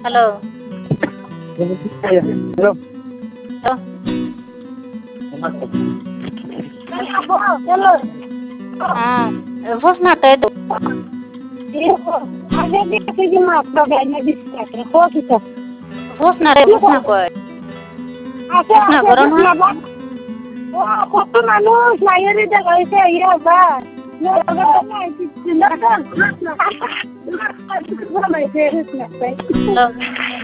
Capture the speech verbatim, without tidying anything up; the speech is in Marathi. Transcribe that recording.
Halo. Halo. Halo. Ah, Fosna tayo to. Fosna ray Fosna koy. Fosna करो ना. फक्त माणूस माहेरीच्या घरचे हे बा माहिती Hello.